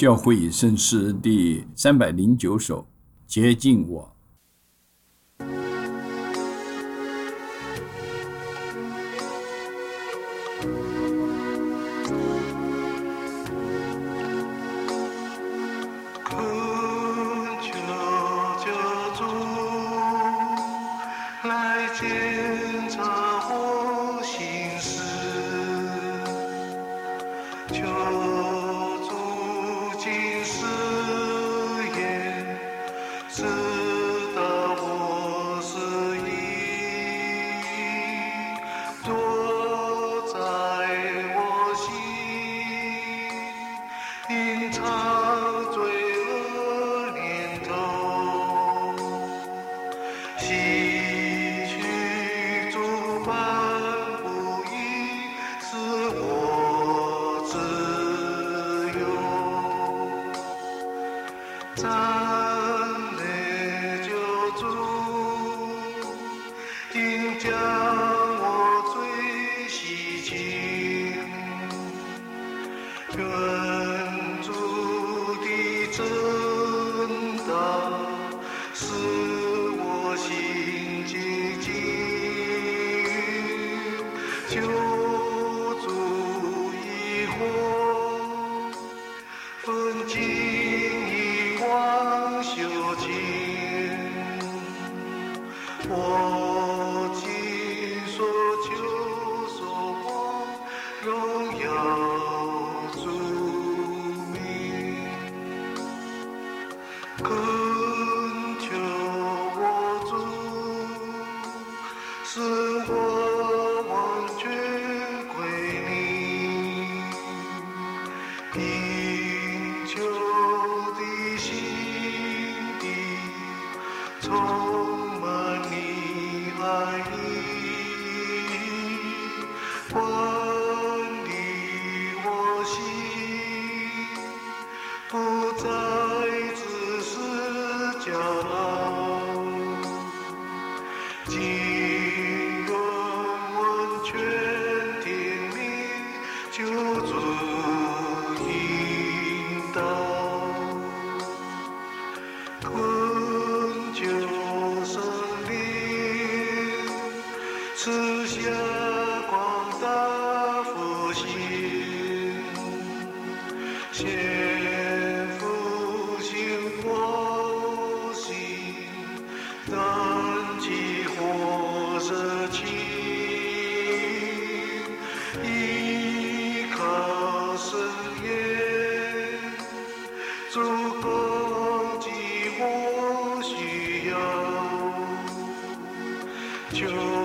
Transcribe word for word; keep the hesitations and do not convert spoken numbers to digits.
教会圣诗第三百零九首，洁净我。 恳求救主来检查我心思，求主今世也知道我是意，躲在我心，隐藏罪恶念头，吸取诸般不义，使我自由。赞美救主，应将我罪洗净，愿主的真道使我心洁净，救主以后分尽以往修情，我今所求所望，荣耀主名，恳求我主，使我完全归你，贫穷的心底充满你爱意，管理我心，不再只是骄傲，今愿完全听命，救主引导，恳求圣灵赐下广大福星，先复兴我心，燃起火热情，依靠圣言，主供给我需要，求